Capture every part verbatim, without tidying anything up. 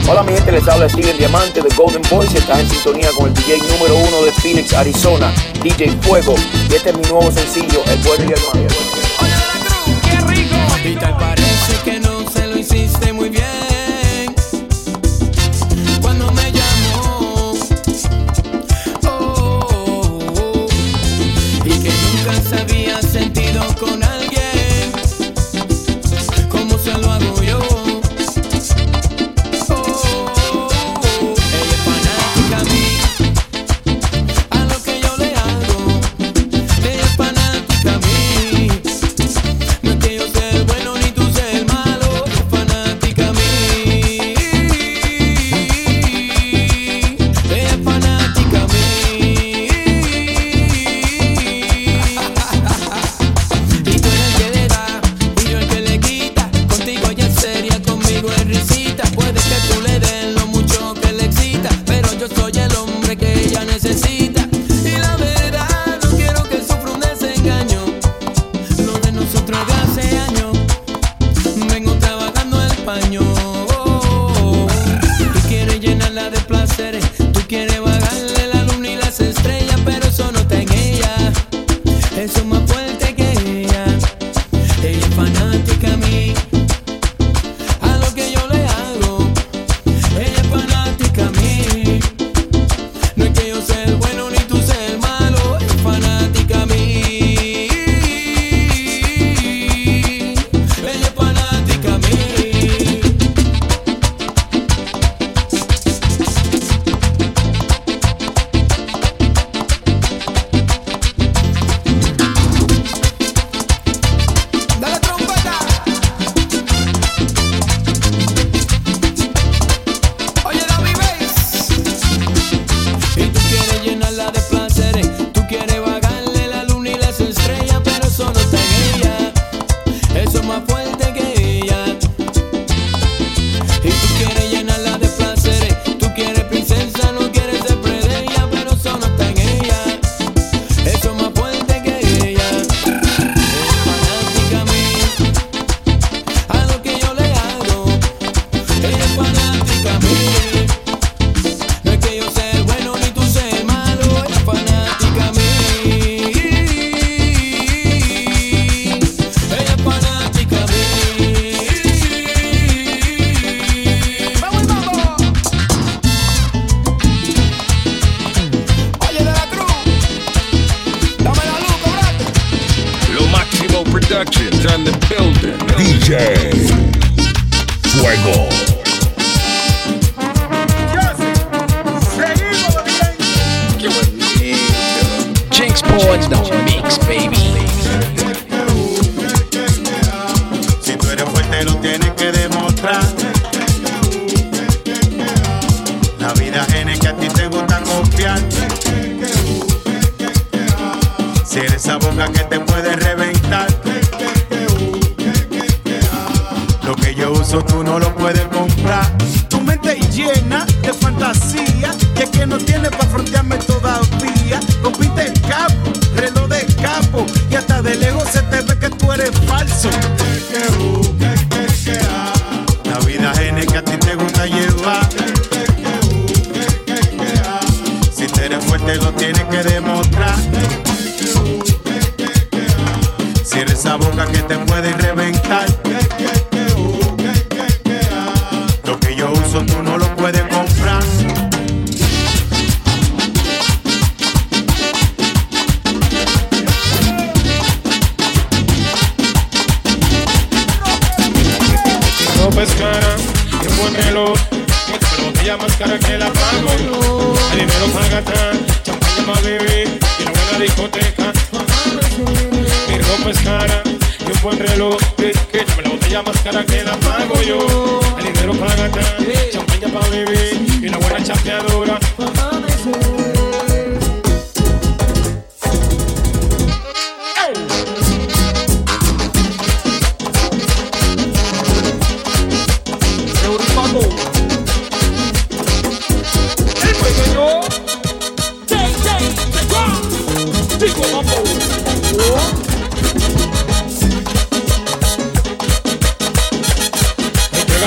Hola mi gente, les habla Steven Diamante de Golden Voice y estás en sintonía con el D J número uno de Phoenix, Arizona, D J Fuego. Y este es mi nuevo sencillo, El Bueno y el Malo. Oye de la Cruz, qué rico. Y tal parece que no se lo hiciste muy bien cuando me llamó. Oh, oh, oh. Y que nunca se había sentido con alguien como se lo hago yo.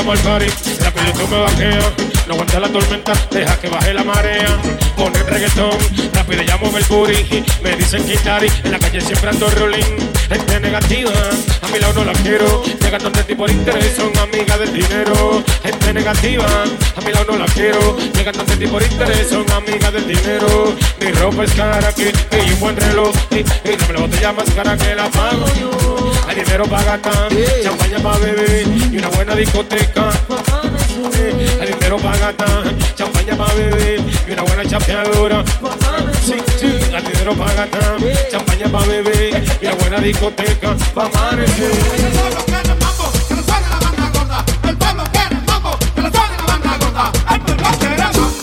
llegamos al party, rápido tú me vaqueas. No aguanta la tormenta, deja que baje la marea. Pon el reggaetón, rápido ya mueve el booty. Me dicen Kitari, en la calle siempre ando rolling. Gente negativa, a mi lado no la quiero. Llegan donde ti por interés, son amigas del dinero. Gente negativa, a mi lado no la quiero. Llegan donde ti por interés, son amigas del dinero. Mi ropa es cara que, y un buen reloj. Y, y no me la botella más cara que la pago yo. Hay dinero para gastar, champaña para beber y una buena discoteca. Hay dinero para gastar, champaña para beber y una buena chapeadora. Sí, sí, hay dinero para gastar, champaña para beber y una buena discoteca para amanecer. El pueblo quiere mambo, que lo suene la banda gorda. El pueblo quiere mambo, que lo suene la banda gorda. El pueblo quiere mambo.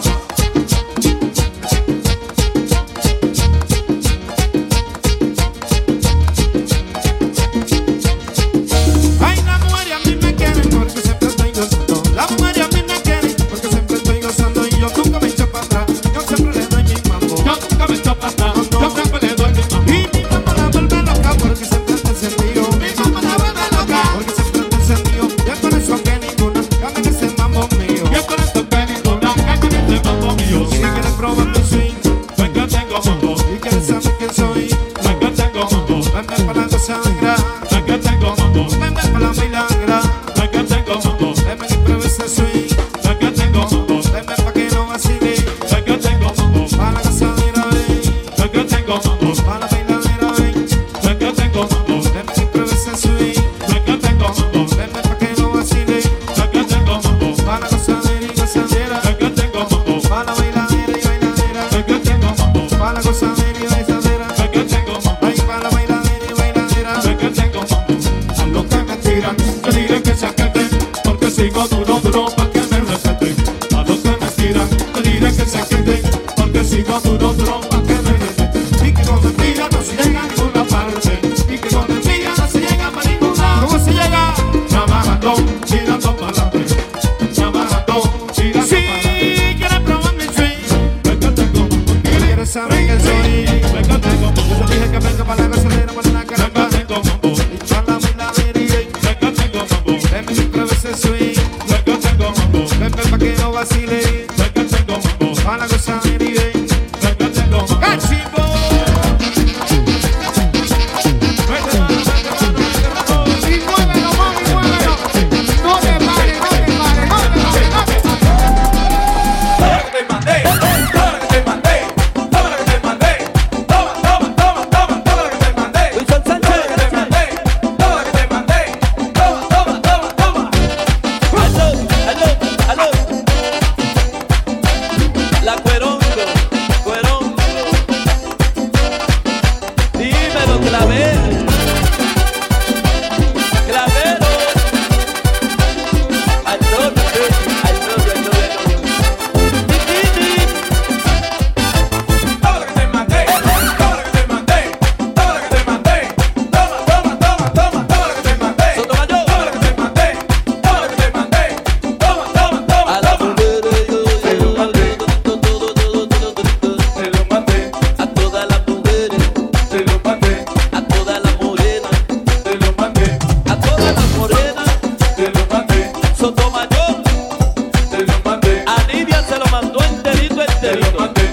Ay, la mujer y a mí me quieren porque siempre estoy gozando. La mujer y a mí me quieren porque siempre estoy gozando. Y yo nunca me echo para atrás, yo siempre le doy mi mambo. Yo nunca me echo para atrás, yo siempre le doy mi mambo. Y mi mamá la vuelve loca porque siempre está encendido. Mi mamá la vuelve loca porque siempre está encendido. Y es por eso que ninguna cambia ese mambo mío. Y es por eso que ninguna cambia ese mambo mío. Si quieres probar mi swing, pues que tengo mambo. Y quieres saber quién soy, pues que tengo mambo. Venme para la gozadera, pues que tengo mambo. Venme para la milagro, pues que tengo mambo. Venme que pruebe ese swing, pues que tengo mambo. Venme pa' que no vacile, pues que tengo mambo. Para la gozadera, ven, pues que tengo mambo. Para la bailadera, ven, pues que tengo mambo. Venme que pruebe ese swing, pues que tengo mambo. Venme pa' que no vacile, pues que tengo mambo. Para la gozadera y gozadera, pues que tengo mambo. Para la bailadera y bailadera, pues que tengo mambo. Para la gozadera y gozadera, pues que tengo mambo. Ay, para la bailadera y bailadera, pues que tengo mambo. A los que me tiran, te diré que se queden, porque sigo duro, duro pa' que me respeten. A los que me tiran, te diré que se queden, porque sigo duro, duro pa' que me respeten. Y que con mentira no se llega a ninguna parte, y que con mentira no se llega pa' ningún lado. ¿Cómo se llega? Trabajando, tirando pa'lante, trabajando, tirando pa'lante. Si quieres probar mi swing, pues que tengo mambo. Si quieres saber quién soy, pues que tengo mambo. Yo te dije que venga para la gozadera, para la caramba. Pues que tengo mambo. Y para la bailadera y ven, pues que tengo mambo. Venme y pruebe ese swing, pues que tengo mambo. Venme pa' que no vacile, pues que tengo mambo. Para la gozadera y ven, pues que tengo mambo. ¡Cachimbo! Vete, mano, vete, mano, vete, mano. Y muévelo, mami, muévelo. No te pares, no te pares, no te pares, no te pares. Toma que te mandé, toma que te mandé, toma que te mandé, toma, toma, toma, toma, toma que te mandé, Wilson toma Sánchez. que te mandé, toma que te mandé, toma, toma, toma, toma. Aló, aló, aló. La Cuerongo, Cuerongo. Dímelo, Clavero. Clavero. I love you, baby. I love you, I love you, I love you. Titini. Toma que te mandé, toma que te mandé, toma que te mandé, toma, toma, toma, toma, toma que te mandé, Sotomayor. toma que te mandé, toma que te mandé, toma, toma, toma, A la toma. mujer yo Se lo mandé, se lo mandé, a todas las mujeres, se lo mandé, a todas las morenas, se lo mandé, a todas las morenas. se lo mandé, Sotomayor, se lo mandé, a Lidia se lo mandó enterito, se lo enterito. mandé,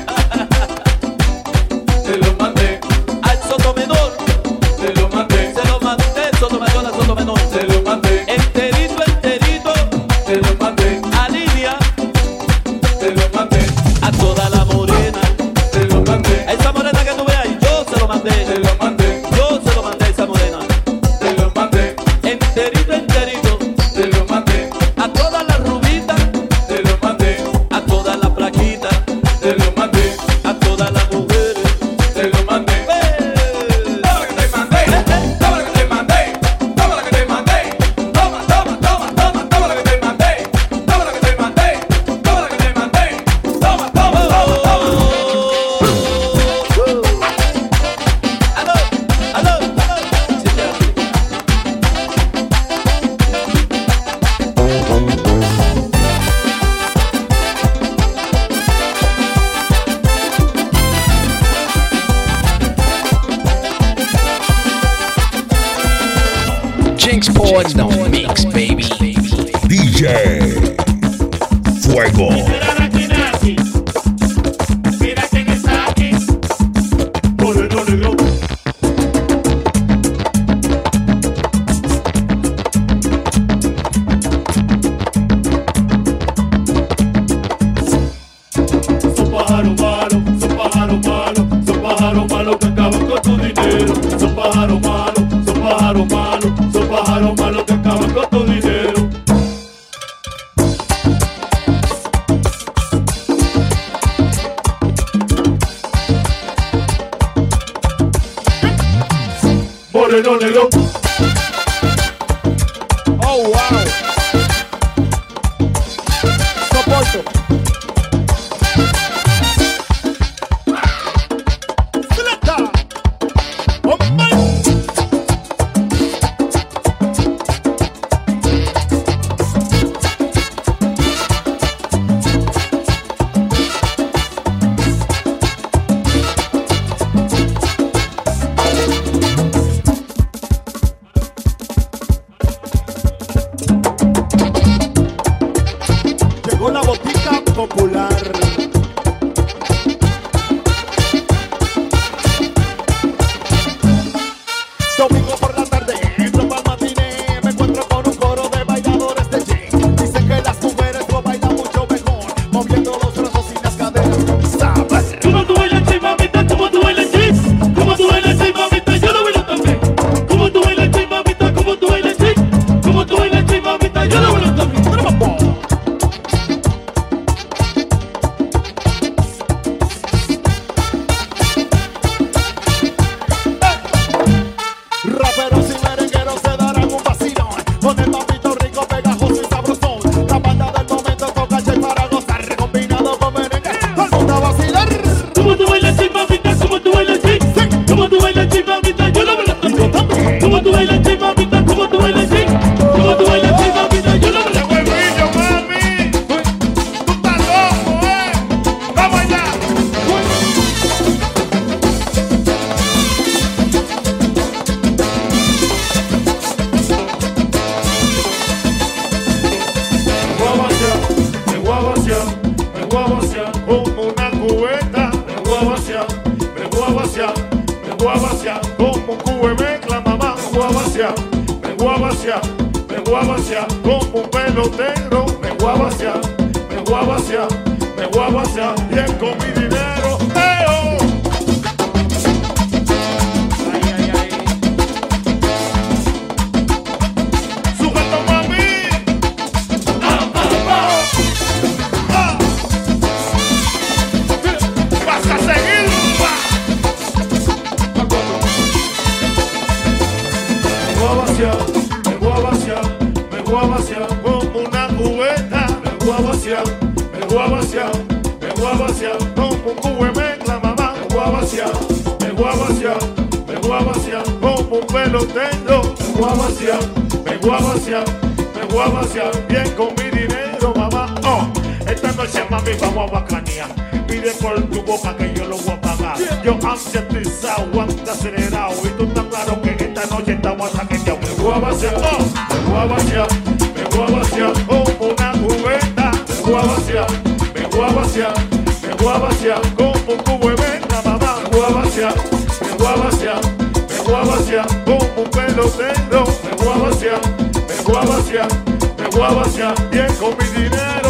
se lo mandé, Al Sotomenor, se lo mandé, se lo mandé, Sotomayor a Sotomenor. se lo mandé, Enterito, enterito, se lo mandé, a Lidia, se lo mandé, a toda la morena. se lo mandé, A esa morena que tú veas, yo se lo se mandé. lo mandé, Yo se lo mandé a esa morena. se lo mandé, Enterito, enterito, se lo mandé, a todas las rubitas, se lo mandé, a todas las plaquitas, se lo mandé, a todas las mujeres. se lo mandé. ¡Eh! Toma que te mandé, toma que te mandé, toma que te mandé, toma, toma, toma, toma, toma que te mandé, toma que te mandé, toma que te mandé, toma, toma, toma, toma. Aló, aló, aló. Sí, ya. Jinx on the mix, baby. D J Fuego. Mira aquí, aquí. Mira quién está aquí. Moreno negro. Son pájaros malos, son pájaros malos, son pájaros malos que acaban con tu dinero. Son pájaros malos, son pájaros malos, son pájaros malos que acaban con tu dinero. Moreno negro. Oh, wow. Soporto. Llegó la botica popular. Domingo por la tarde, entro pa'l matiné. Me encuentro con un coro de bailadores de jig. Dicen que las mujeres lo bailan mucho mejor, moviendo los brazos y las caderas. ¿Sabes? Como tú bailas, chi, mamita, como tú bailas, chi. Como tú bailas, chi, mamita, yo lo bailo también. Como tú bailas, chi, mamita, como tú bailas, chi. Como tú bailas, chi, mamita, yo lo bailo también. Raperos y merengueros se darán un vacilón con el papito rico, pegajoso y sabrosón. La banda del momento toca che para gozar, combinado con merengue, todo el mundo a vacilar. Como tú bailas, chi, mamita, como tú bailas, chi. Como tú bailas, chi, mamita, yo lo bailo también. Como tú bailas, chi, mamita, como tú bailas, chi. Como tú bailas, chi, mamita, yo lo bailo también. Huevillo, mami, tú estás loco, eh. Vamos allá. Me voy a vaciar, me voy a vaciar como una cubeta. Me voy a vaciar, me voy a vaciar, me voy a vaciar como un cubemecla, mamá. Me voy a vaciar, me voy a vaciar, me voy a vaciar como un pelotero. Me voy a vaciar, me voy a vaciar, me voy a vaciar bien con mi dinero. ¡Eo! Ay, ay, ay. Sujeto, mami. Vas a seguir. Me voy a vaciar, me voy a vaciar, me voy a vaciar como una cubeta. Me voy a vaciar, me voy a vaciar, me voy a vaciar como un cubemecla, mamá. Me voy a vaciar, me voy a vaciar, me voy a vaciar como un pelotero. Me voy a vaciar, me voy a vaciar, me voy a vaciar bien con mi dinero, mamá. Oh, esta noche, mami, vamos a bacanear. Pide por tu boca que yo lo voy a pagar. Yo ansiatizado, anda acelerado. Y tú estás claro que esta noche estamos hasta que ya me voy a vaciar. Oh, me voy a vaciar, me voy a vaciar como una cubeta. Me voy a vaciar, me voy a vaciar, me voy a vaciar como un cubemecla, mamá. Me voy a vaciar, me voy a vaciar, me voy a vaciar como un pelotero. Me voy a vaciar, me voy a vaciar, me voy a vaciar bien con mi dinero.